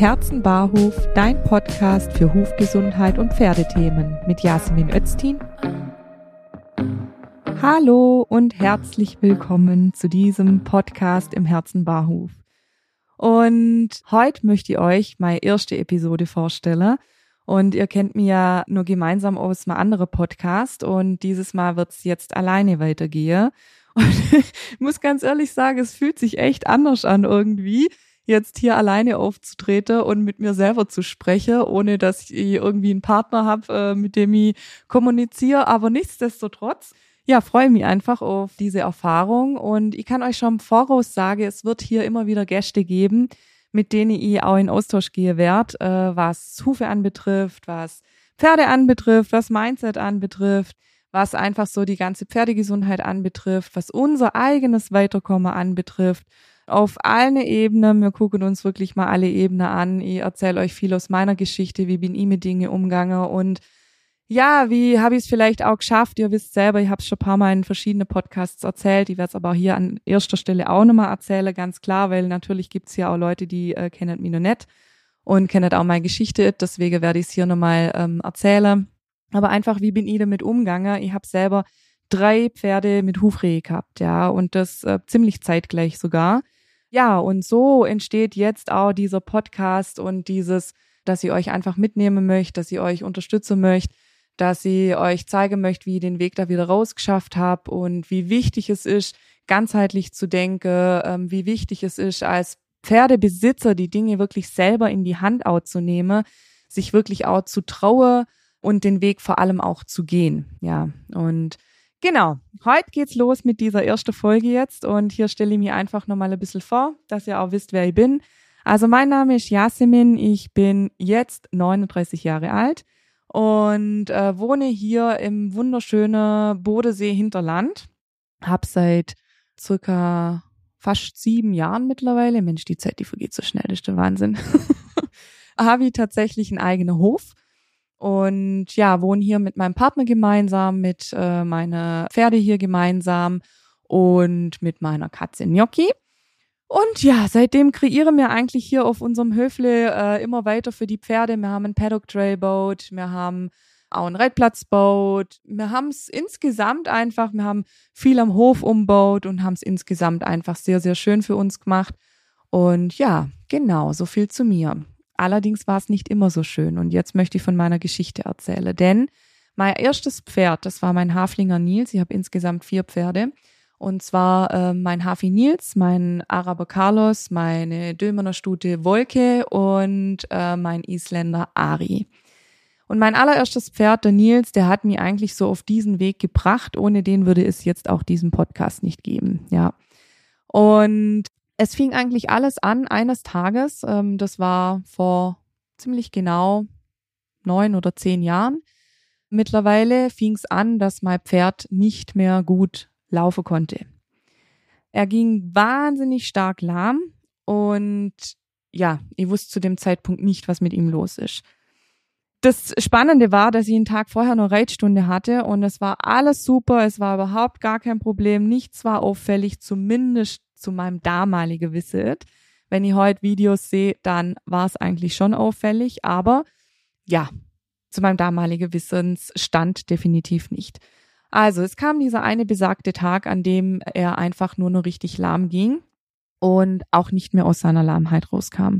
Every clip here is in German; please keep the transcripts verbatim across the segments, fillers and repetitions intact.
Herzen-Barhof, dein Podcast für Hufgesundheit und Pferdethemen mit Yasemin Öztin. Hallo und herzlich willkommen zu diesem Podcast im Herzen-Barhof. Und heute möchte ich euch meine erste Episode vorstellen. Und ihr kennt mich ja nur gemeinsam aus einem anderen Podcast und dieses Mal wird es jetzt alleine weitergehen. Und ich muss ganz ehrlich sagen, es fühlt sich echt anders an irgendwie, jetzt hier alleine aufzutreten und mit mir selber zu sprechen, ohne dass ich irgendwie einen Partner habe, mit dem ich kommuniziere. Aber nichtsdestotrotz, ja, freue mich einfach auf diese Erfahrung. Und ich kann euch schon im Voraus sagen, es wird hier immer wieder Gäste geben, mit denen ich auch in Austausch gehen werde, äh, was Hufe anbetrifft, was Pferde anbetrifft, was Mindset anbetrifft, was einfach so die ganze Pferdegesundheit anbetrifft, was unser eigenes Weiterkommen anbetrifft. Auf allen Ebenen, wir gucken uns wirklich mal alle Ebenen an. Ich erzähle euch viel aus meiner Geschichte, wie bin ich mit Dingen umgegangen und ja, wie habe ich es vielleicht auch geschafft? Ihr wisst selber, ich habe es schon ein paar Mal in verschiedenen Podcasts erzählt. Ich werde es aber auch hier an erster Stelle auch nochmal erzählen, ganz klar, weil natürlich gibt es ja auch Leute, die äh, kennen mich noch nicht und kennen auch meine Geschichte. Deswegen werde ich es hier nochmal ähm, erzählen. Aber einfach, wie bin ich damit umgegangen? Ich habe selber drei Pferde mit Hufrehe gehabt, ja, und das äh, ziemlich zeitgleich sogar. Ja, und so entsteht jetzt auch dieser Podcast und dieses, dass ich euch einfach mitnehmen möchte, dass ich euch unterstützen möchte, dass ich euch zeigen möchte, wie ich den Weg da wieder rausgeschafft habe und wie wichtig es ist, ganzheitlich zu denken, ähm, wie wichtig es ist, als Pferdebesitzer die Dinge wirklich selber in die Hand auch zu nehmen, sich wirklich auch zu trauen und den Weg vor allem auch zu gehen. Ja, und genau, heute geht's los mit dieser ersten Folge jetzt und hier stelle ich mich einfach nochmal ein bisschen vor, dass ihr auch wisst, wer ich bin. Also mein Name ist Yasemin, ich bin jetzt neununddreißig Jahre alt und äh, wohne hier im wunderschönen Bodensee-Hinterland. Hab seit circa fast sieben Jahren mittlerweile, Mensch, die Zeit, die vergeht so schnell, das ist der Wahnsinn, habe ich tatsächlich einen eigenen Hof. Und ja, wohne hier mit meinem Partner gemeinsam, mit äh, meiner Pferde hier gemeinsam und mit meiner Katze Gnocchi. Und ja, seitdem kreieren wir eigentlich hier auf unserem Höfle äh, immer weiter für die Pferde. Wir haben ein Paddock-Trail baut, wir haben auch einen Reitplatz baut. Wir haben es insgesamt einfach, wir haben viel am Hof umbaut und haben es insgesamt einfach sehr, sehr schön für uns gemacht. Und ja, genau, so viel zu mir. Allerdings war es nicht immer so schön und jetzt möchte ich von meiner Geschichte erzählen, denn mein erstes Pferd, das war mein Haflinger Nils, ich habe insgesamt vier Pferde und zwar äh, mein Hafi Nils, mein Araber Carlos, meine Dülmener Stute Wolke und äh, mein Isländer Ari. Und mein allererstes Pferd, der Nils, der hat mich eigentlich so auf diesen Weg gebracht, ohne den würde es jetzt auch diesen Podcast nicht geben, ja. Und es fing eigentlich alles an eines Tages, ähm, das war vor ziemlich genau neun oder zehn Jahren. Mittlerweile fing es an, dass mein Pferd nicht mehr gut laufen konnte. Er ging wahnsinnig stark lahm und ja, ich wusste zu dem Zeitpunkt nicht, was mit ihm los ist. Das Spannende war, dass ich einen Tag vorher noch Reitstunde hatte und es war alles super, es war überhaupt gar kein Problem, nichts war auffällig, zumindest zu meinem damaligen Wissen. Wenn ich heute Videos sehe, dann war es eigentlich schon auffällig, aber ja, zu meinem damaligen Wissensstand definitiv nicht. Also es kam dieser eine besagte Tag, an dem er einfach nur noch richtig lahm ging und auch nicht mehr aus seiner Lahmheit rauskam.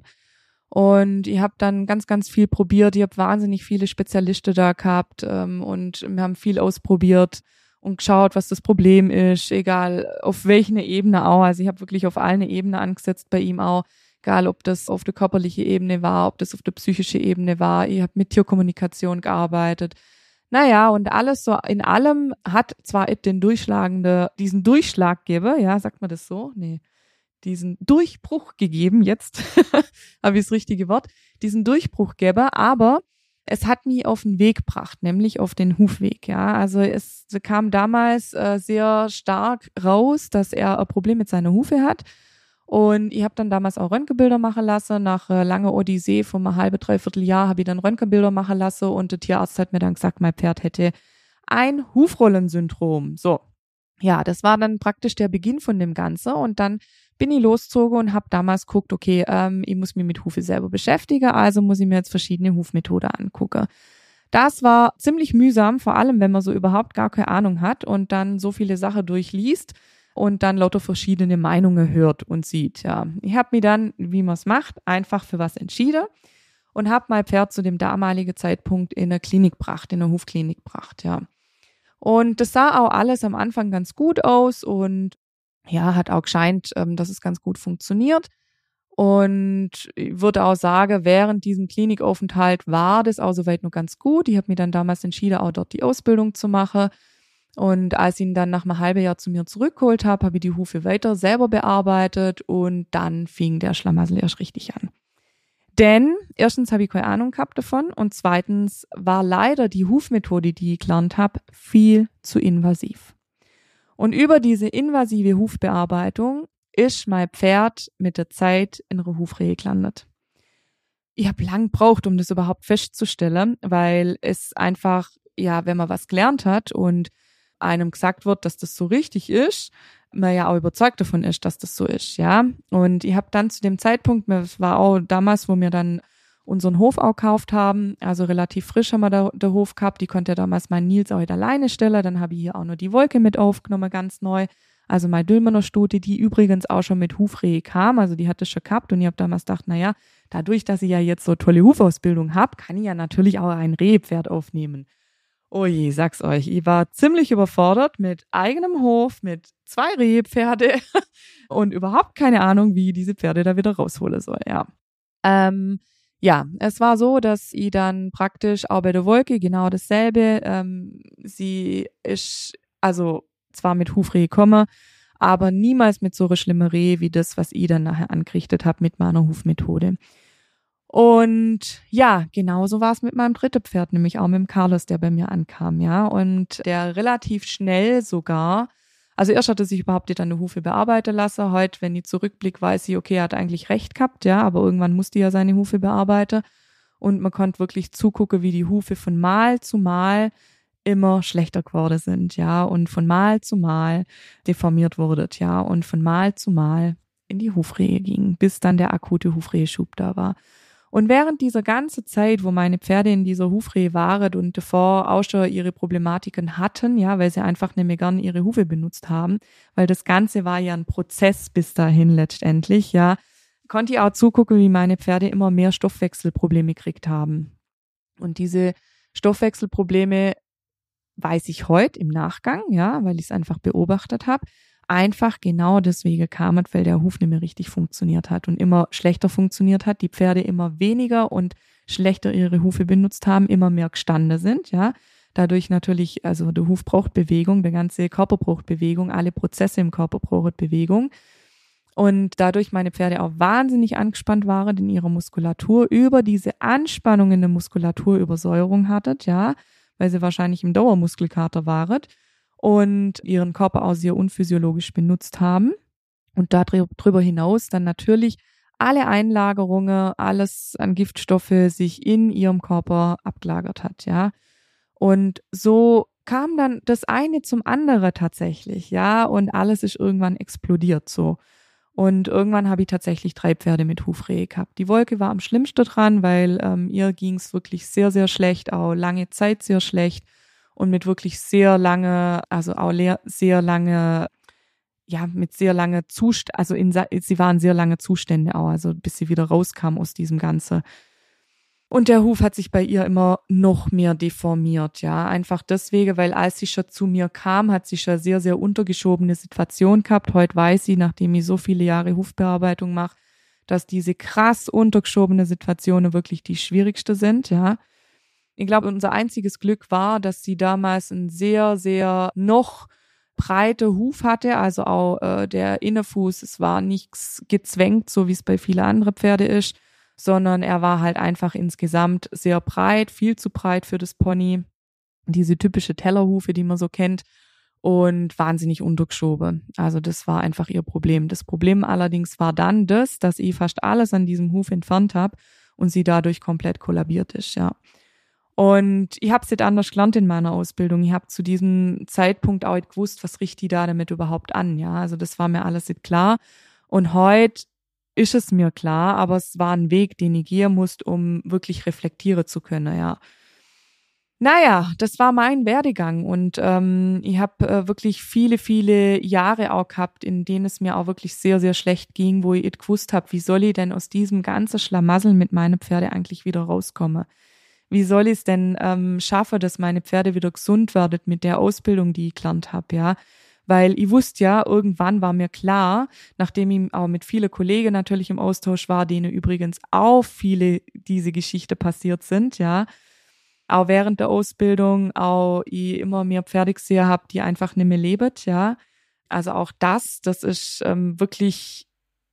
Und ich habe dann ganz, ganz viel probiert. Ich habe wahnsinnig viele Spezialisten da gehabt ähm, und wir haben viel ausprobiert und geschaut, was das Problem ist, egal auf welcher Ebene auch. Also ich habe wirklich auf allen Ebenen angesetzt bei ihm auch, egal ob das auf der körperlichen Ebene war, ob das auf der psychischen Ebene war. Ich habe mit Tierkommunikation gearbeitet. Naja, und alles so in allem hat zwar den durchschlagende, diesen Durchschlaggeber, ja, sagt man das so? Nee, diesen Durchbruch gegeben, jetzt habe ich das richtige Wort, diesen Durchbruchgeber, aber es hat mich auf den Weg gebracht, nämlich auf den Hufweg, ja. Also es kam damals äh, sehr stark raus, dass er ein Problem mit seiner Hufe hat. Und ich habe dann damals auch Röntgenbilder machen lassen. Nach äh, langer Odyssee von einem halben, dreiviertel Jahr habe ich dann Röntgenbilder machen lassen und der Tierarzt hat mir dann gesagt, mein Pferd hätte ein Hufrollensyndrom. So, ja, das war dann praktisch der Beginn von dem Ganzen und dann bin ich losgezogen und habe damals geguckt, okay, ähm, ich muss mich mit Hufe selber beschäftigen, also muss ich mir jetzt verschiedene Hufmethoden angucken. Das war ziemlich mühsam, vor allem wenn man so überhaupt gar keine Ahnung hat und dann so viele Sachen durchliest und dann lauter verschiedene Meinungen hört und sieht. Ja, ich habe mich dann, wie man es macht, einfach für was entschieden und habe mein Pferd zu dem damaligen Zeitpunkt in eine Klinik gebracht, in eine Hufklinik gebracht, ja. Und das sah auch alles am Anfang ganz gut aus und ja, hat auch gescheint, ähm, dass es ganz gut funktioniert. Und ich würde auch sagen, während diesem Klinikaufenthalt war das auch soweit noch ganz gut. Ich habe mir dann damals entschieden, auch dort die Ausbildung zu machen. Und als ich ihn dann nach einem halben Jahr zu mir zurückgeholt habe, habe ich die Hufe weiter selber bearbeitet und dann fing der Schlamassel erst richtig an. Denn erstens habe ich keine Ahnung gehabt davon und zweitens war leider die Hufmethode, die ich gelernt habe, viel zu invasiv. Und über diese invasive Hufbearbeitung ist mein Pferd mit der Zeit in einer Hufrehe gelandet. Ich habe lang gebraucht, um das überhaupt festzustellen, weil es einfach, ja, wenn man was gelernt hat und einem gesagt wird, dass das so richtig ist, man ja auch überzeugt davon ist, dass das so ist, ja. Und ich habe dann zu dem Zeitpunkt, das war auch damals, wo wir dann unseren Hof auch gekauft haben, also relativ frisch haben wir da, der Hof gehabt, die konnte damals mein Nils auch alleine stellen, dann habe ich hier auch noch die Wolke mit aufgenommen, ganz neu, also meine Dülmener Stute, die übrigens auch schon mit Hufrehe kam, also die hatte schon gehabt und ich habe damals gedacht, naja, dadurch, dass ich ja jetzt so tolle Hufausbildung habe, kann ich ja natürlich auch ein Rehpferd aufnehmen. Oh je, sag's euch, ich war ziemlich überfordert mit eigenem Hof, mit zwei Rehpferde und überhaupt keine Ahnung, wie ich diese Pferde da wieder rausholen soll, ja. Ähm, ja, es war so, dass ich dann praktisch auch bei der Wolke genau dasselbe, ähm, sie ist also zwar mit Hufrehe gekommen, aber niemals mit so einer schlimmen Rehe wie das, was ich dann nachher angerichtet habe mit meiner Hufmethode. Und ja, genauso war es mit meinem dritten Pferd, nämlich auch mit dem Carlos, der bei mir ankam, ja. Und der relativ schnell sogar, also erst hatte sich überhaupt nicht an der Hufe bearbeiten lassen. Heute, wenn ich zurückblicke, weiß ich, okay, er hat eigentlich recht gehabt, ja, aber irgendwann musste er ja seine Hufe bearbeiten. Und man konnte wirklich zugucken, wie die Hufe von Mal zu Mal immer schlechter geworden sind, ja, und von Mal zu Mal deformiert wurde, ja, und von Mal zu Mal in die Hufrehe ging, bis dann der akute Hufreheschub da war. Und während dieser ganzen Zeit, wo meine Pferde in dieser Hufrehe waren und davor auch schon ihre Problematiken hatten, ja, weil sie einfach nicht mehr gern ihre Hufe benutzt haben, weil das Ganze war ja ein Prozess bis dahin letztendlich, ja, konnte ich auch zugucken, wie meine Pferde immer mehr Stoffwechselprobleme gekriegt haben. Und diese Stoffwechselprobleme weiß ich heute im Nachgang, ja, weil ich es einfach beobachtet habe, einfach genau deswegen kam es, weil der Huf nicht mehr richtig funktioniert hat und immer schlechter funktioniert hat, die Pferde immer weniger und schlechter ihre Hufe benutzt haben, immer mehr gestanden sind, ja. Dadurch natürlich, also der Huf braucht Bewegung, der ganze Körper braucht Bewegung, alle Prozesse im Körper brauchen Bewegung. Und dadurch meine Pferde auch wahnsinnig angespannt waren in ihrer Muskulatur, über diese Anspannung in der Muskulatur Übersäuerung hattet, ja, weil sie wahrscheinlich im Dauermuskelkater waren und ihren Körper auch sehr unphysiologisch benutzt haben und darüber hinaus dann natürlich alle Einlagerungen, alles an Giftstoffe sich in ihrem Körper abgelagert hat, ja. Und so kam dann das eine zum anderen tatsächlich, ja, und alles ist irgendwann explodiert so. Und irgendwann habe ich tatsächlich drei Pferde mit Hufrehe gehabt. Die Wolke war am schlimmsten dran, weil ähm, ihr ging es wirklich sehr, sehr schlecht, auch lange Zeit sehr schlecht. Und mit wirklich sehr lange, also auch sehr lange, ja, mit sehr lange Zustand, also in, sie waren sehr lange Zustände auch, also bis sie wieder rauskam aus diesem Ganze. Und der Huf hat sich bei ihr immer noch mehr deformiert, ja, einfach deswegen, weil als sie schon zu mir kam, hat sie schon sehr, sehr untergeschobene Situation gehabt. Heute weiß sie, nachdem ich so viele Jahre Hufbearbeitung mache, dass diese krass untergeschobene Situationen wirklich die schwierigste sind, ja. Ich glaube, unser einziges Glück war, dass sie damals einen sehr, sehr noch breite Huf hatte, also auch äh, der Innerfuß, es war nichts gezwängt, so wie es bei vielen anderen Pferde ist, sondern er war halt einfach insgesamt sehr breit, viel zu breit für das Pony. Diese typische Tellerhufe, die man so kennt, und wahnsinnig untergeschoben. Also das war einfach ihr Problem. Das Problem allerdings war dann das, dass ich fast alles an diesem Huf entfernt habe und sie dadurch komplett kollabiert ist, ja. Und ich habe es nicht anders gelernt in meiner Ausbildung. Ich habe zu diesem Zeitpunkt auch nicht gewusst, was richte ich da damit überhaupt an, ja. Also das war mir alles nicht klar. Und heute ist es mir klar, aber es war ein Weg, den ich gehen musste, um wirklich reflektieren zu können, ja. Naja, das war mein Werdegang und ähm, ich habe äh, wirklich viele, viele Jahre auch gehabt, in denen es mir auch wirklich sehr, sehr schlecht ging, wo ich nicht gewusst habe, wie soll ich denn aus diesem ganzen Schlamassel mit meinen Pferde eigentlich wieder rauskommen? Wie soll ich es denn ähm, schaffen, dass meine Pferde wieder gesund werden mit der Ausbildung, die ich gelernt habe, ja? Weil ich wusste ja, irgendwann war mir klar, nachdem ich auch mit vielen Kollegen natürlich im Austausch war, denen übrigens auch viele diese Geschichte passiert sind, ja, auch während der Ausbildung, auch ich immer mehr Pferde gesehen habe, die einfach nicht mehr leben, ja. Also auch das, das ist ähm, wirklich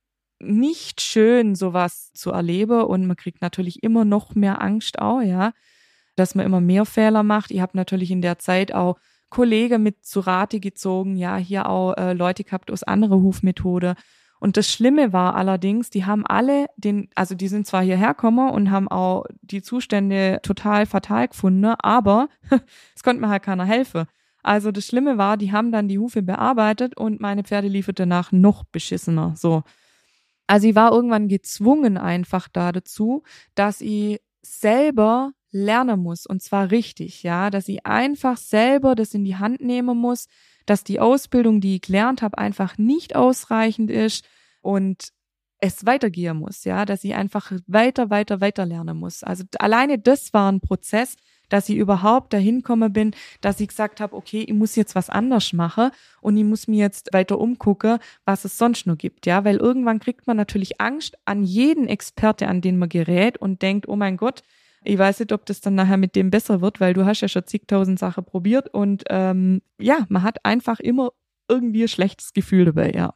nicht schön, sowas zu erleben und man kriegt natürlich immer noch mehr Angst auch, ja, dass man immer mehr Fehler macht. Ich habe natürlich in der Zeit auch Kollegen mit zu Rate gezogen, ja, hier auch äh, Leute gehabt aus anderer Hufmethode. Und das Schlimme war allerdings, die haben alle den, also die sind zwar hierher gekommen und haben auch die Zustände total fatal gefunden, aber es konnte mir halt keiner helfen. Also das Schlimme war, die haben dann die Hufe bearbeitet und meine Pferde liefen danach noch beschissener, so. Also ich war irgendwann gezwungen einfach da dazu, dass ich selber lernen muss und zwar richtig, ja, dass ich einfach selber das in die Hand nehmen muss, dass die Ausbildung, die ich gelernt habe, einfach nicht ausreichend ist und es weitergehen muss, ja, dass ich einfach weiter, weiter, weiter lernen muss. Also alleine das war ein Prozess, dass ich überhaupt dahin gekommen bin, dass ich gesagt habe, okay, ich muss jetzt was anders machen und ich muss mir jetzt weiter umgucken, was es sonst noch gibt, ja, weil irgendwann kriegt man natürlich Angst an jeden Experte, an den man gerät und denkt, oh mein Gott, ich weiß nicht, ob das dann nachher mit dem besser wird, weil du hast ja schon zigtausend Sachen probiert und ähm, ja, man hat einfach immer irgendwie ein schlechtes Gefühl dabei, ja.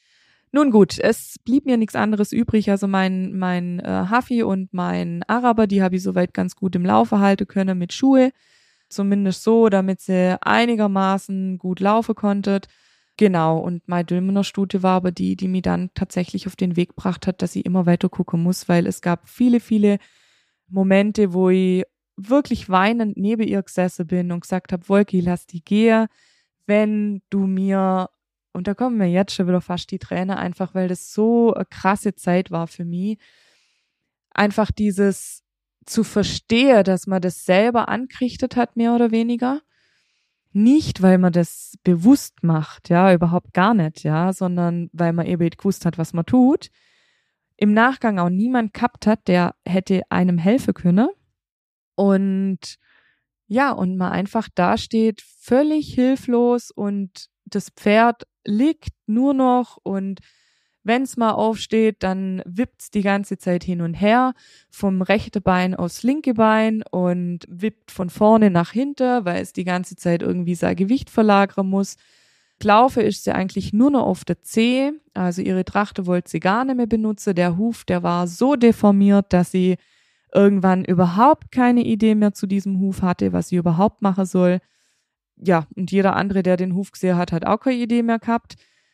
Nun gut, es blieb mir nichts anderes übrig, also mein mein äh, Hafi und mein Araber, die habe ich soweit ganz gut im Laufe halten können mit Schuhe, zumindest so, damit sie einigermaßen gut laufen konntet. Genau, und meine Dülmener Stute war aber die, die mich dann tatsächlich auf den Weg gebracht hat, dass ich immer weiter gucken muss, weil es gab viele, viele Momente, wo ich wirklich weinend neben ihr gesessen bin und gesagt habe, Wolki, lass die gehen, wenn du mir, und da kommen mir jetzt schon wieder fast die Tränen, einfach weil das so eine krasse Zeit war für mich, einfach dieses zu verstehen, dass man das selber angerichtet hat, mehr oder weniger, nicht, weil man das bewusst macht, ja, überhaupt gar nicht, ja, sondern weil man eben gewusst hat, was man tut, im Nachgang auch niemand gehabt hat, der hätte einem helfen können. Und ja, und man einfach dasteht, völlig hilflos und das Pferd liegt nur noch und wenn's mal aufsteht, dann wippt's die ganze Zeit hin und her, vom rechten Bein aufs linke Bein und wippt von vorne nach hinten, weil es die ganze Zeit irgendwie sein Gewicht verlagern muss. Laufe ist sie eigentlich nur noch auf der Zehe, also ihre Trachte wollte sie gar nicht mehr benutzen. Der Huf, der war so deformiert, dass sie irgendwann überhaupt keine Idee mehr zu diesem Huf hatte, was sie überhaupt machen soll. Ja, und jeder andere, der den Huf gesehen hat, hat auch keine Idee mehr gehabt.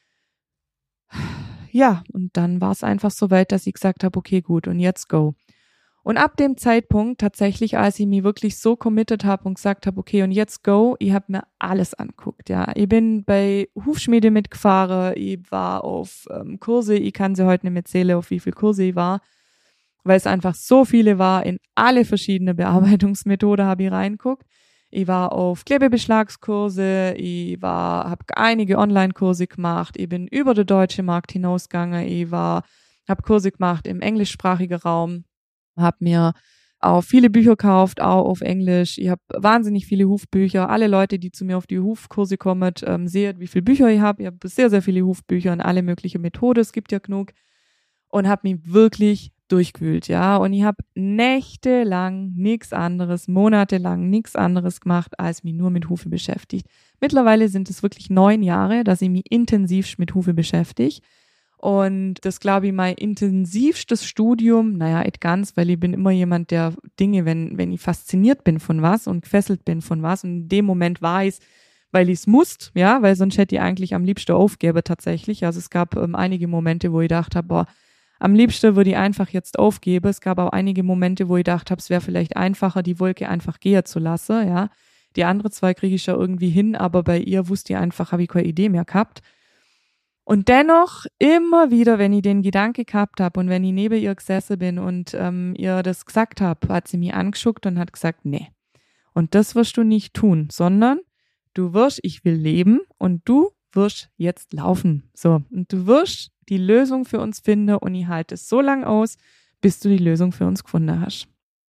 Ja, und dann war es einfach so weit, dass ich gesagt habe, okay, gut, und jetzt go. Und ab dem Zeitpunkt tatsächlich, als ich mich wirklich so committed habe und gesagt habe, okay, und jetzt go, ich habe mir alles anguckt, ja. Ich bin bei Hufschmiede mitgefahren, ich war auf ähm, Kurse, ich kann sie heute nicht mehr zählen, auf wie viele Kurse ich war, weil es einfach so viele war, in alle verschiedene Bearbeitungsmethoden habe ich reinguckt. Ich war auf Klebebeschlagskurse, ich war, habe einige Online-Kurse gemacht, ich bin über den deutschen Markt hinausgegangen, ich war, habe Kurse gemacht im englischsprachigen Raum, habe mir auch viele Bücher gekauft, auch auf Englisch. Ich habe wahnsinnig viele Hufbücher. Alle Leute, die zu mir auf die Hufkurse kommen, ähm, sehen, wie viele Bücher ich habe. Ich habe sehr, sehr viele Hufbücher und alle möglichen Methoden. Es gibt ja genug. Und habe mich wirklich durchgewühlt, ja. Und ich habe nächtelang nichts anderes, monatelang nichts anderes gemacht, als mich nur mit Hufe beschäftigt. Mittlerweile sind es wirklich neun Jahre, dass ich mich intensiv mit Hufe beschäftige. Und das, glaube ich, mein intensivstes Studium, naja, nicht ganz, weil ich bin immer jemand, der Dinge, wenn wenn ich fasziniert bin von was und gefesselt bin von was und in dem Moment weiß, weil ich es musste, ja, weil sonst hätte ich eigentlich am liebsten aufgeben tatsächlich. Also es gab ähm, einige Momente, wo ich gedacht habe, boah, am liebsten würde ich einfach jetzt aufgeben. Es gab auch einige Momente, wo ich gedacht habe, es wäre vielleicht einfacher, die Wolke einfach gehen zu lassen, ja. Die andere zwei kriege ich ja irgendwie hin, aber bei ihr wusste ich einfach, habe ich keine Idee mehr gehabt. Und dennoch, immer wieder, wenn ich den Gedanke gehabt habe und wenn ich neben ihr gesessen bin und ähm, ihr das gesagt habe, hat sie mich angeschuckt und hat gesagt, nee. Und das wirst du nicht tun, sondern du wirst, ich will leben und du wirst jetzt laufen. So, und du wirst die Lösung für uns finden und ich halte es so lange aus, bis du die Lösung für uns gefunden hast.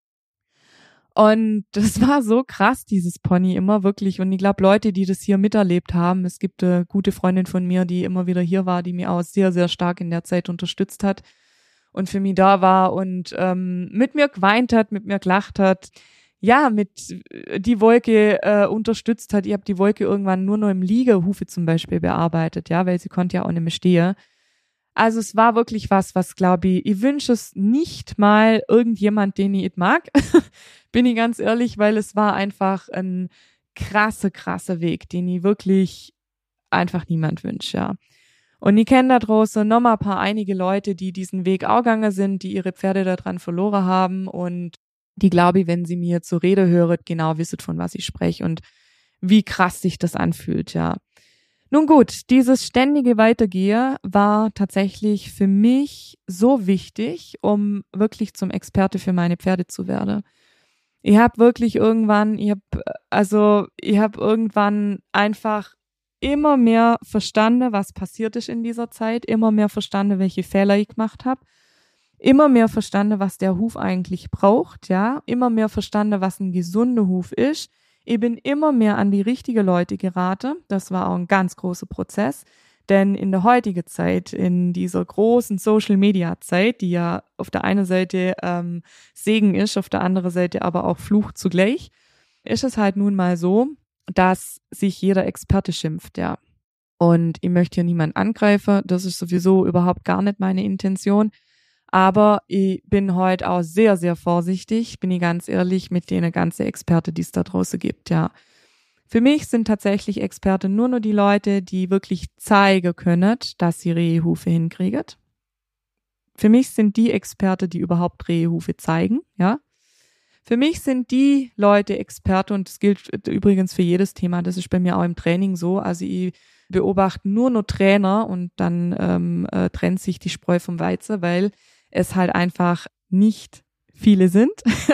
Und das war so krass, dieses Pony immer wirklich. Und ich glaube, Leute, die das hier miterlebt haben, es gibt eine gute Freundin von mir, die immer wieder hier war, die mir auch sehr, sehr stark in der Zeit unterstützt hat und für mich da war und ähm, mit mir geweint hat, mit mir gelacht hat. Ja, mit die Wolke äh, unterstützt hat. Ich habe die Wolke irgendwann nur noch im Liegehufe zum Beispiel bearbeitet, ja, weil sie konnte ja auch nicht mehr stehen. Also es war wirklich was, was glaube ich, ich wünsche es nicht mal irgendjemand, den ich mag, bin ich ganz ehrlich, weil es war einfach ein krasse, krasse Weg, den ich wirklich einfach niemand wünscht, ja. Und ich kenne da draußen noch mal ein paar einige Leute, die diesen Weg auch gegangen sind, die ihre Pferde daran verloren haben und die, glaube ich, wenn sie mir zur Rede höret, genau wisset, von was ich spreche und wie krass sich das anfühlt, ja. Nun gut, dieses ständige Weitergehen war tatsächlich für mich so wichtig, um wirklich zum Experte für meine Pferde zu werden. Ich habe wirklich irgendwann, ich habe also ich habe irgendwann einfach immer mehr verstanden, was passiert ist in dieser Zeit, immer mehr verstanden, welche Fehler ich gemacht habe, immer mehr verstanden, was der Huf eigentlich braucht, ja, immer mehr verstanden, was ein gesunder Huf ist. Ich bin immer mehr an die richtigen Leute geraten. Das war auch ein ganz großer Prozess. Denn in der heutigen Zeit, in dieser großen Social-Media-Zeit, die ja auf der einen Seite ähm, Segen ist, auf der anderen Seite aber auch Fluch zugleich, ist es halt nun mal so, dass sich jeder Experte schimpft, ja. Und ich möchte hier niemanden angreifen. Das ist sowieso überhaupt gar nicht meine Intention. Aber ich bin heute auch sehr, sehr vorsichtig, bin ich ganz ehrlich, mit denen ganzen Experten, die es da draußen gibt, ja. Für mich sind tatsächlich Experten nur noch die Leute, die wirklich zeigen können, dass sie Rehehufe hinkriegen. Für mich sind die Experten, die überhaupt Rehehufe zeigen, ja. Für mich sind die Leute Experte, und das gilt übrigens für jedes Thema, das ist bei mir auch im Training so, also ich beobachte nur noch Trainer und dann ähm, äh, trennt sich die Spreu vom Weizen, weil es halt einfach nicht viele sind.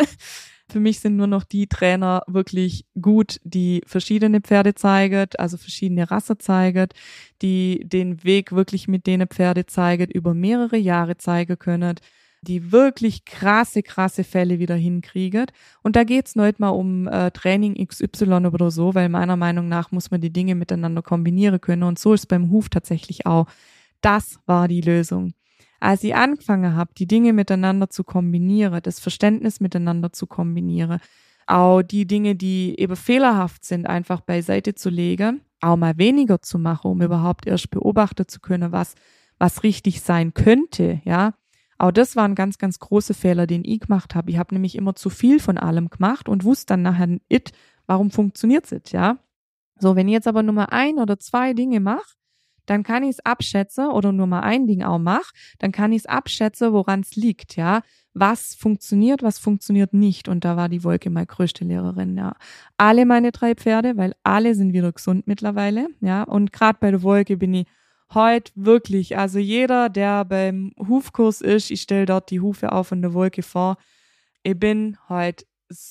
Für mich sind nur noch die Trainer wirklich gut, die verschiedene Pferde zeigen, also verschiedene Rassen zeigen, die den Weg wirklich mit denen Pferde zeigen, über mehrere Jahre zeigen können, die wirklich krasse, krasse Fälle wieder hinkriegen. Und da geht's nicht mal um äh, Training X Y oder so, weil meiner Meinung nach muss man die Dinge miteinander kombinieren können. Und so ist es beim Huf tatsächlich auch. Das war die Lösung. Als ich angefangen habe, die Dinge miteinander zu kombinieren, das Verständnis miteinander zu kombinieren, auch die Dinge, die eben fehlerhaft sind, einfach beiseite zu legen, auch mal weniger zu machen, um überhaupt erst beobachten zu können, was, was richtig sein könnte, ja. Auch das war ein ganz, ganz großer Fehler, den ich gemacht habe. Ich habe nämlich immer zu viel von allem gemacht und wusste dann nachher nicht, warum funktioniert es, ja. So, wenn ich jetzt aber nur mal ein oder zwei Dinge mache, dann kann ich es abschätzen, oder nur mal ein Ding auch mache, dann kann ich es abschätzen, woran es liegt, ja. Was funktioniert, was funktioniert nicht. Und da war die Wolke meine größte Lehrerin, ja. Alle meine drei Pferde, weil alle sind wieder gesund mittlerweile, ja. Und gerade bei der Wolke bin ich heute wirklich, also jeder, der beim Hufkurs ist, ich stelle dort die Hufe auf und der Wolke vor, ich bin heute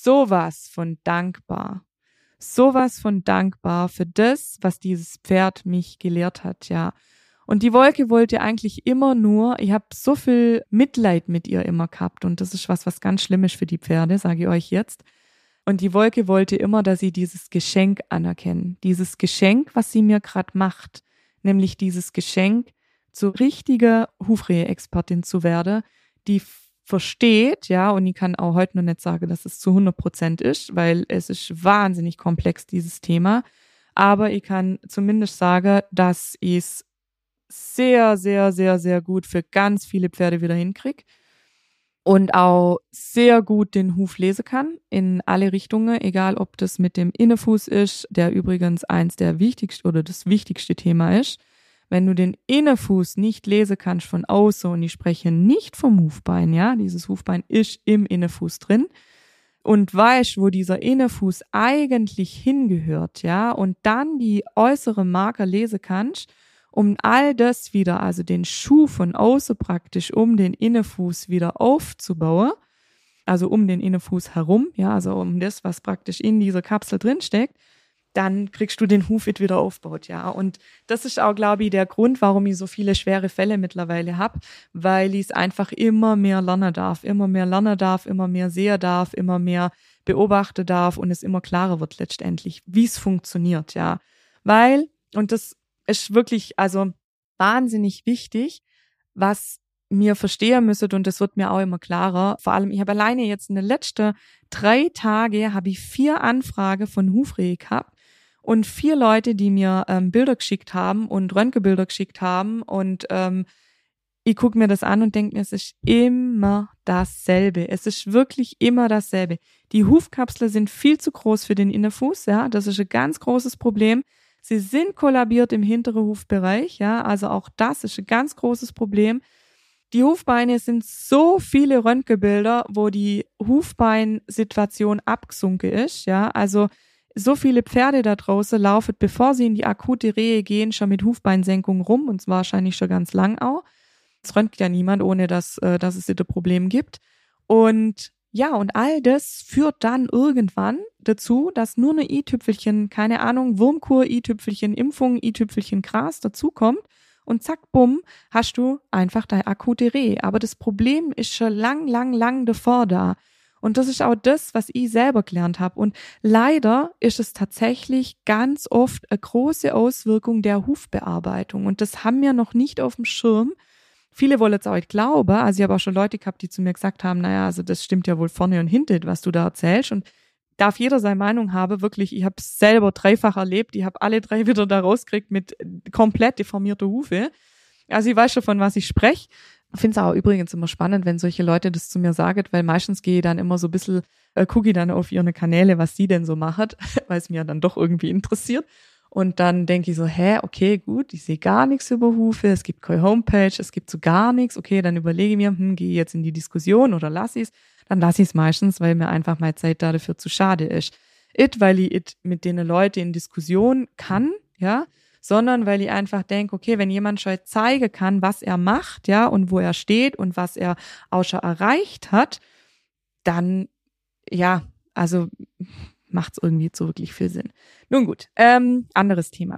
sowas von dankbar. Sowas von dankbar für das, was dieses Pferd mich gelehrt hat, ja. Und die Wolke wollte eigentlich immer nur, ich habe so viel Mitleid mit ihr immer gehabt und das ist was, was ganz schlimm ist für die Pferde, sage ich euch jetzt. Und die Wolke wollte immer, dass sie dieses Geschenk anerkennen. Dieses Geschenk, was sie mir gerade macht, nämlich dieses Geschenk, zur richtigen Hufrehe-Expertin zu werden, die versteht, ja, und ich kann auch heute noch nicht sagen, dass es zu hundert Prozent ist, weil es ist wahnsinnig komplex, dieses Thema. Aber ich kann zumindest sagen, dass ich es sehr, sehr, sehr, sehr gut für ganz viele Pferde wieder hinkriege und auch sehr gut den Huf lesen kann in alle Richtungen, egal ob das mit dem Innenfuß ist, der übrigens eins der wichtigsten oder das wichtigste Thema ist. Wenn du den Innenfuß nicht lesen kannst von außen, und ich spreche nicht vom Hufbein, ja, dieses Hufbein ist im Innenfuß drin, und weißt, wo dieser Innenfuß eigentlich hingehört, ja, und dann die äußere Marker lesen kannst um all das wieder, also den Schuh von außen praktisch um den Innenfuß wieder aufzubauen, also um den Innenfuß herum, ja, also um das, was praktisch in dieser Kapsel drinsteckt, dann kriegst du den Huf wieder aufgebaut, ja. Und das ist auch, glaube ich, der Grund, warum ich so viele schwere Fälle mittlerweile habe, weil ich es einfach immer mehr lernen darf, immer mehr lernen darf, immer mehr sehen darf, immer mehr beobachten darf und es immer klarer wird letztendlich, wie es funktioniert, ja. Weil, und das ist wirklich, also wahnsinnig wichtig, was mir verstehen müsstet, und das wird mir auch immer klarer. Vor allem, ich habe alleine jetzt in den letzten drei Tagen habe ich vier Anfragen von Hufrehe gehabt und vier Leute, die mir ähm, Bilder geschickt haben und Röntgenbilder geschickt haben, und ähm, ich gucke mir das an und denke mir, es ist immer dasselbe. Es ist wirklich immer dasselbe. Die Hufkapseln sind viel zu groß für den Innenfuß, ja, das ist ein ganz großes Problem. Sie sind kollabiert im hinteren Hufbereich, ja, also auch das ist ein ganz großes Problem. Die Hufbeine sind so viele Röntgenbilder, wo die Hufbeinsituation abgesunken ist, ja, also so viele Pferde da draußen laufen, bevor sie in die akute Rehe gehen, schon mit Hufbeinsenkung rum, und zwar wahrscheinlich schon ganz lang auch. Es röntgt ja niemand, ohne dass, äh, dass es ein Problem gibt. Und ja, und all das führt dann irgendwann dazu, dass nur eine i-Tüpfelchen, keine Ahnung, Wurmkur, i-Tüpfelchen, Impfung, i-Tüpfelchen Gras dazukommt. Und zack, bumm, hast du einfach deine akute Rehe. Aber das Problem ist schon lang, lang, lang davor da. Und das ist auch das, was ich selber gelernt habe. Und leider ist es tatsächlich ganz oft eine große Auswirkung der Hufbearbeitung. Und das haben wir noch nicht auf dem Schirm. Viele wollen es auch nicht glauben. Also ich habe auch schon Leute gehabt, die zu mir gesagt haben, naja, also das stimmt ja wohl vorne und hinten, was du da erzählst. Und darf jeder seine Meinung haben, wirklich, ich habe es selber dreifach erlebt, ich habe alle drei wieder da rausgekriegt mit komplett deformierter Hufe. Also ich weiß schon, von was ich spreche. Ich finde es auch übrigens immer spannend, wenn solche Leute das zu mir sagen, weil meistens gehe ich dann immer so ein bisschen, äh, gucke ich dann auf ihre Kanäle, was sie denn so machen, weil es mir dann doch irgendwie interessiert. Und dann denke ich so, hä, okay, gut, ich sehe gar nichts über Hufe, es gibt keine Homepage, es gibt so gar nichts. Okay, dann überlege ich mir, hm, gehe ich jetzt in die Diskussion oder lasse ich es? Dann lasse ich es meistens, weil mir einfach meine Zeit dafür zu schade ist. It, weil ich it mit den Leuten in Diskussion kann, ja, sondern weil ich einfach denke, okay, wenn jemand schon zeigen kann, was er macht, ja, und wo er steht und was er auch schon erreicht hat, dann, ja, also macht es irgendwie so wirklich viel Sinn. Nun gut, ähm, anderes Thema.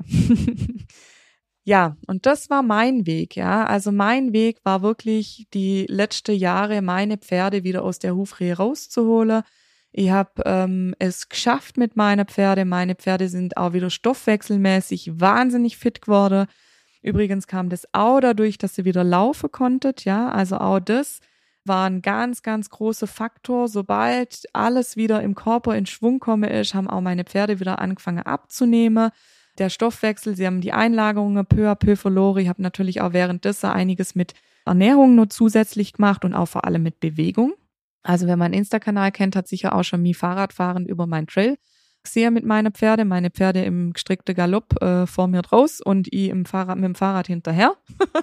Ja, und das war mein Weg, ja. Also mein Weg war wirklich, die letzten Jahre meine Pferde wieder aus der Hufrehe rauszuholen. Ich habe ähm, es geschafft mit meinen Pferden. Meine Pferde sind auch wieder stoffwechselmäßig wahnsinnig fit geworden. Übrigens kam das auch dadurch, dass sie wieder laufen konntet, ja. Also auch das war ein ganz, ganz großer Faktor. Sobald alles wieder im Körper in Schwung komme ist, haben auch meine Pferde wieder angefangen abzunehmen. Der Stoffwechsel, sie haben die Einlagerungen peu à peu verloren. Ich habe natürlich auch währenddessen einiges mit Ernährung noch zusätzlich gemacht und auch vor allem mit Bewegung. Also wer meinen Insta-Kanal kennt, hat sicher auch schon mich Fahrradfahrend über meinen Trail gesehen mit meinen Pferde. Meine Pferde im gestrickten Galopp äh, vor mir draus und ich im Fahrrad, mit dem Fahrrad hinterher.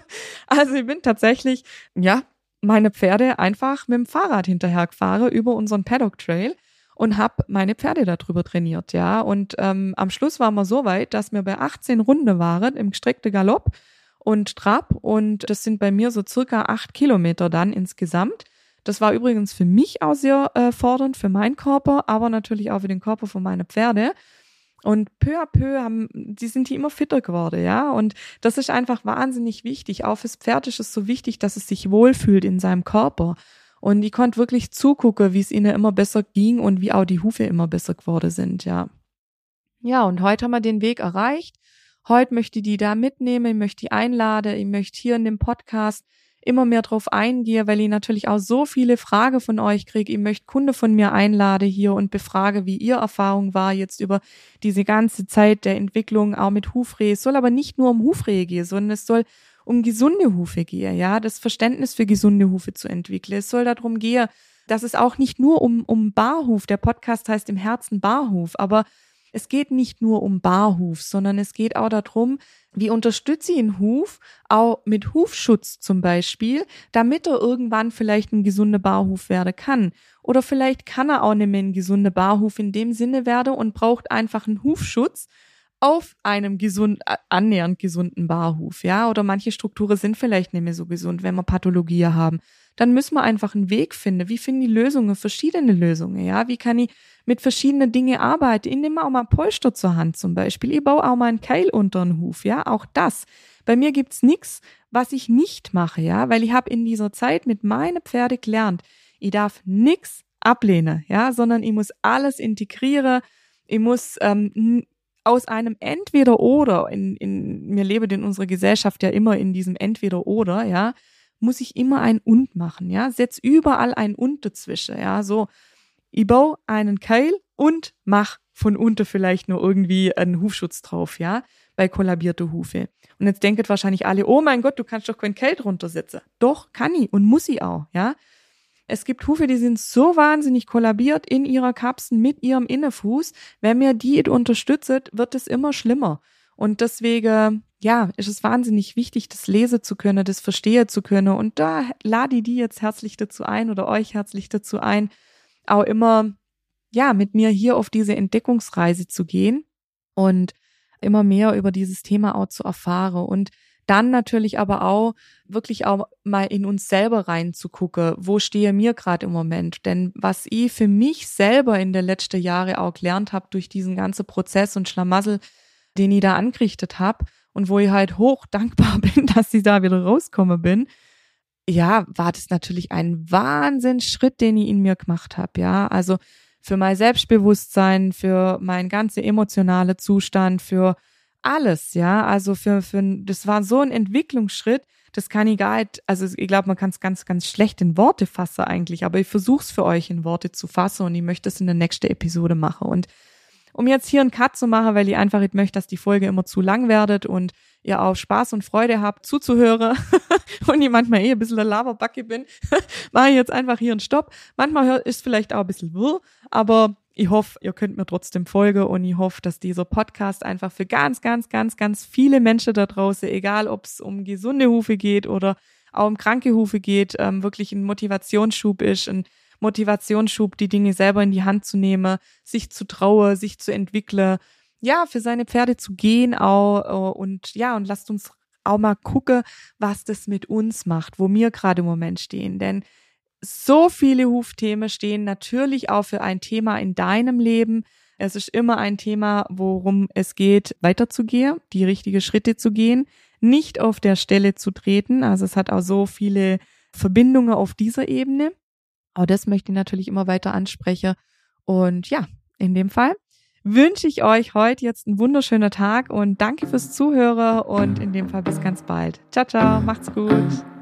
Also ich bin tatsächlich, ja, meine Pferde einfach mit dem Fahrrad hinterher gefahren über unseren Paddock-Trail. Und habe meine Pferde darüber trainiert, ja. Und ähm, am Schluss waren wir so weit, dass wir bei achtzehn Runden waren im gestreckten Galopp und Trab. Und das sind bei mir so circa acht Kilometer dann insgesamt. Das war übrigens für mich auch sehr äh, fordernd, für meinen Körper, aber natürlich auch für den Körper von meinen Pferde. Und peu à peu haben, die sind die immer fitter geworden, ja. Und das ist einfach wahnsinnig wichtig. Auch fürs Pferd ist es so wichtig, dass es sich wohlfühlt in seinem Körper. Und ich konnte wirklich zugucken, wie es ihnen immer besser ging und wie auch die Hufe immer besser geworden sind, ja. Ja, und heute haben wir den Weg erreicht. Heute möchte ich die da mitnehmen, ich möchte die einladen, ich möchte hier in dem Podcast immer mehr drauf eingehen, weil ich natürlich auch so viele Fragen von euch kriege. Ich möchte Kunden von mir einladen hier und befrage, wie ihr Erfahrung war jetzt über diese ganze Zeit der Entwicklung, auch mit Hufrehe. Es soll aber nicht nur um Hufrehe gehen, sondern es soll um gesunde Hufe gehe, ja, das Verständnis für gesunde Hufe zu entwickeln. Es soll darum gehen, dass es auch nicht nur um, um Barhuf, der Podcast heißt im Herzen Barhuf, aber es geht nicht nur um Barhuf, sondern es geht auch darum, wie unterstütze ich einen Huf, auch mit Hufschutz zum Beispiel, damit er irgendwann vielleicht ein gesunder Barhuf werden kann. Oder vielleicht kann er auch nicht mehr ein gesunder Barhuf in dem Sinne werden und braucht einfach einen Hufschutz, auf einem gesund, annähernd gesunden Barhuf, ja, oder manche Strukturen sind vielleicht nicht mehr so gesund, wenn wir Pathologie haben. Dann müssen wir einfach einen Weg finden. Wie finden die Lösungen, verschiedene Lösungen, ja? Wie kann ich mit verschiedenen Dingen arbeiten? Ich nehme auch mal Polster zur Hand zum Beispiel. Ich baue auch mal einen Keil unter den Huf, ja, auch das. Bei mir gibt's nichts, was ich nicht mache, ja, weil ich habe in dieser Zeit mit meinen Pferde gelernt, ich darf nichts ablehnen, ja, sondern ich muss alles integrieren. Ich muss ähm, aus einem Entweder-Oder, in, in, wir leben in unserer Gesellschaft ja immer in diesem Entweder-Oder, ja, muss ich immer ein Und machen, ja, setz überall ein Und dazwischen, ja, so, ich baue einen Keil und mach von unten vielleicht nur irgendwie einen Hufschutz drauf, ja, bei kollabierte Hufe. Und jetzt denken wahrscheinlich alle, oh mein Gott, du kannst doch kein Keil drunter setzen. Doch, kann ich und muss ich auch, ja. Es gibt Hufe, die sind so wahnsinnig kollabiert in ihrer Kapsel mit ihrem Innenfuß. Wenn mir die unterstützt, wird es immer schlimmer. Und deswegen, ja, ist es wahnsinnig wichtig, das lesen zu können, das verstehen zu können. Und da lade ich die jetzt herzlich dazu ein oder euch herzlich dazu ein, auch immer, ja, mit mir hier auf diese Entdeckungsreise zu gehen und immer mehr über dieses Thema auch zu erfahren. Und dann natürlich aber auch wirklich auch mal in uns selber reinzugucken, wo stehe mir gerade im Moment. Denn was ich für mich selber in den letzten Jahren auch gelernt habe durch diesen ganzen Prozess und Schlamassel, den ich da angerichtet habe und wo ich halt hoch dankbar bin, dass ich da wieder rausgekommen bin, ja, war das natürlich ein Wahnsinnsschritt, den ich in mir gemacht habe, ja. Also für mein Selbstbewusstsein, für mein ganze emotionale Zustand, für alles, ja, also für, für, das war so ein Entwicklungsschritt, das kann ich gar nicht, also ich glaube, man kann es ganz, ganz schlecht in Worte fassen eigentlich, aber ich versuche es für euch in Worte zu fassen und ich möchte es in der nächsten Episode machen. Und um jetzt hier einen Cut zu machen, weil ich einfach nicht möchte, dass die Folge immer zu lang werdet und ihr auch Spaß und Freude habt zuzuhören und ich manchmal eh ein bisschen eine Laberbacke bin, mache ich jetzt einfach hier einen Stopp. Manchmal ist vielleicht auch ein bisschen wirr, aber ich hoffe, ihr könnt mir trotzdem folgen und ich hoffe, dass dieser Podcast einfach für ganz, ganz, ganz, ganz viele Menschen da draußen, egal ob es um gesunde Hufe geht oder auch um kranke Hufe geht, ähm, wirklich ein Motivationsschub ist, ein Motivationsschub, die Dinge selber in die Hand zu nehmen, sich zu trauen, sich zu entwickeln, ja, für seine Pferde zu gehen auch und ja, und lasst uns auch mal gucken, was das mit uns macht, wo wir gerade im Moment stehen, denn so viele Hufthemen stehen natürlich auch für ein Thema in deinem Leben. Es ist immer ein Thema, worum es geht, weiterzugehen, die richtigen Schritte zu gehen, nicht auf der Stelle zu treten. Also es hat auch so viele Verbindungen auf dieser Ebene. Auch das möchte ich natürlich immer weiter ansprechen. Und ja, in dem Fall wünsche ich euch heute jetzt einen wunderschönen Tag und danke fürs Zuhören und in dem Fall bis ganz bald. Ciao, ciao, macht's gut.